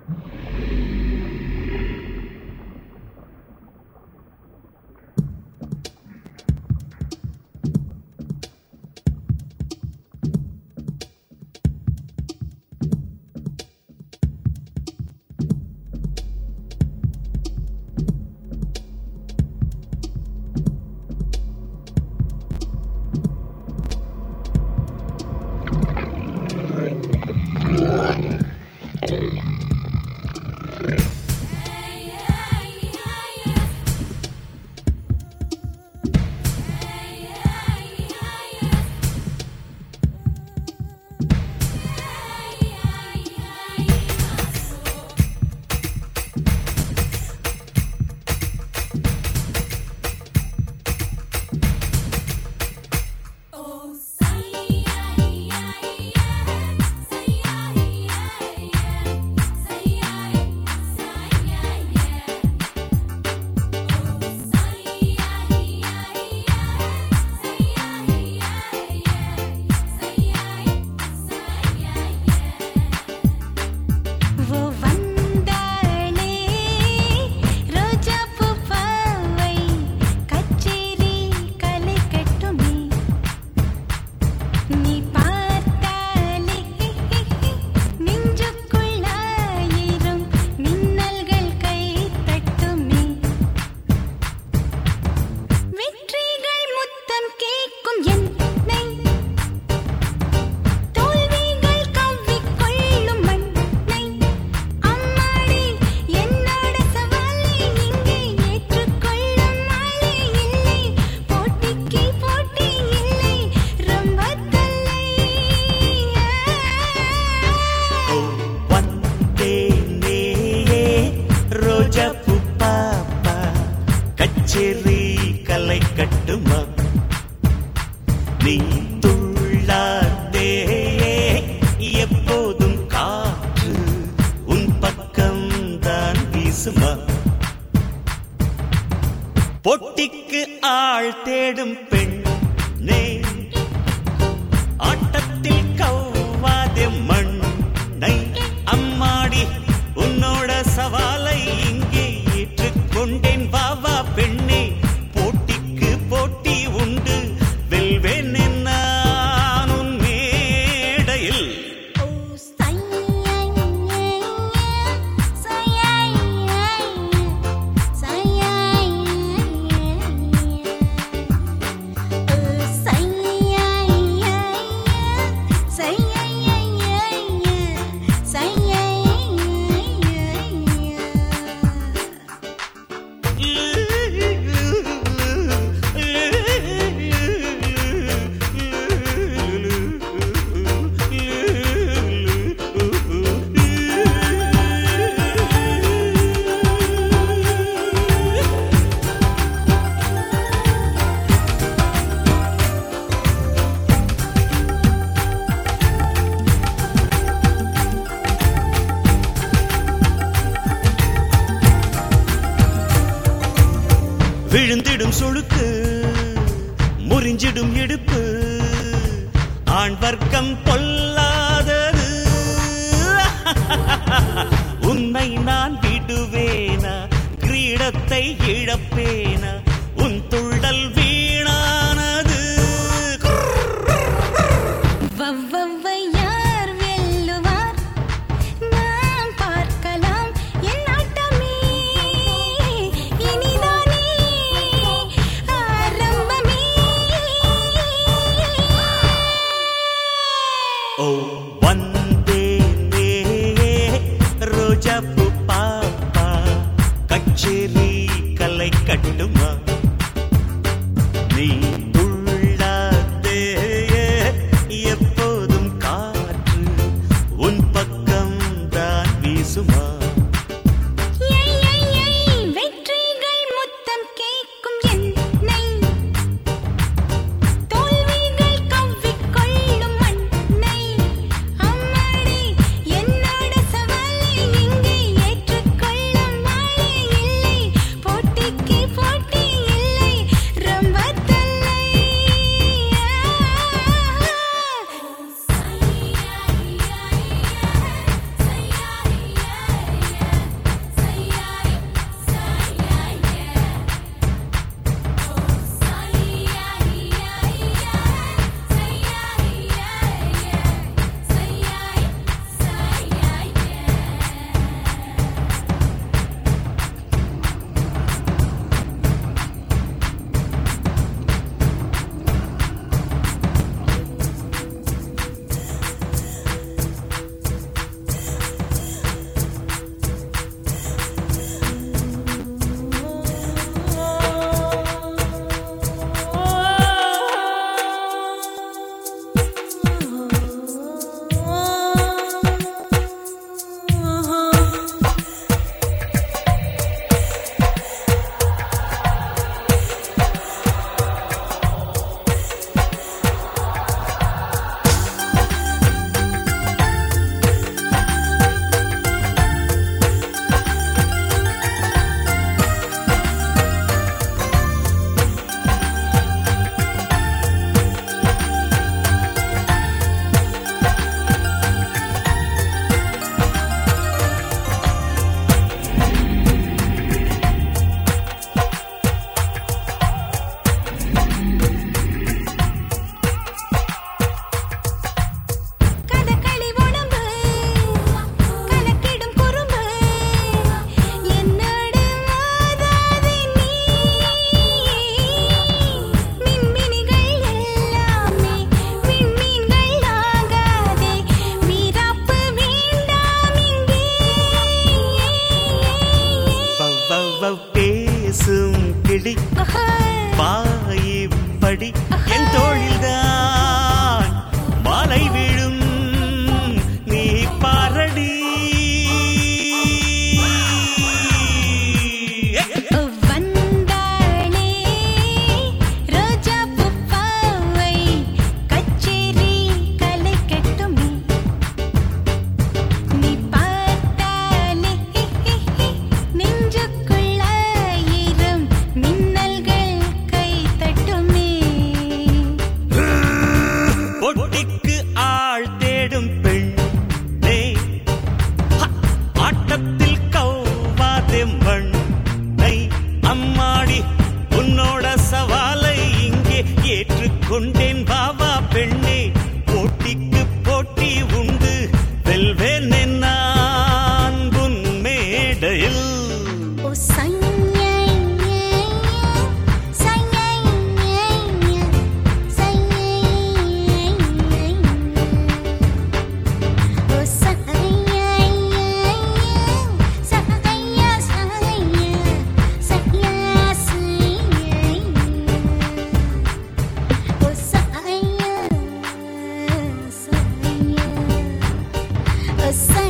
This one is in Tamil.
பொட்டிக்கு ஆள் தேடும் பெண்ணே, ஆட்டத்தில் கவ்வாதே மண்ணை, அம்மாடி உன்னோட சவாலை இங்கே ஏற்றுக்கொண்டேன். வாவா பெண்ணே, போட்டிக்கு போட்டி உண்டு, வெல்வேன் நான் உன் மேடையில். விழுந்திடும் சுழுக்கு, முறிஞ்சிடும் இடுப்பு, ஆண் வர்க்கம் பொல்லாதது. உன்னை நான் விடுவேனா, கிரீடத்தை இழப்பேனா, உன் துள்ளல் வீணானது. யார் வெல்லுவார் நாம் பார்க்கலாம், என் ஆட்டமே இனிதானே ஆரம்பமே. ஓ வந்தேனே ரோஜா பூ பாப்பா, கச்சேரி கலை கட்டுமா, நீ துள்ளாதே எப்போதும் காற்று உன் பக்கம் தான் வீசுமா. வெற்றிகள் முத்தம் கேட்கும் என்னை, தோல்விகள் கவ்விக்கொள்ளும் மண்ணை, அம்மாடி என்னோட சவாலை இங்கே பிடி வாயிப்படி என் தோளில்தான் மாலை விழும் நீ பாரடி வந்தாளே ரோஜா பூப்பாவை கச்சேரி கலைக்கட்டுமே நீ பார்த்தாலே நெஞ்சுக்குள்ளாயிரம் மின்னல்கள் கை தட்டுமே பொட்டிக்கு ஆள் தேடும் பெண்ணே ஆட்டத்தில் கவ்வாதே மண்ணை அம்மாடி உன்னோட சவாலை இங்கே ஏற்றுக்கொண்டேன் பாவா பெண்ணே போட்டிக்கு போட்டி உண்டு வெல்வேன் நான் உன் மேடையில் ஓ சையா சையா சையா ஓ சையா சையா சையா ஓ சையா சையா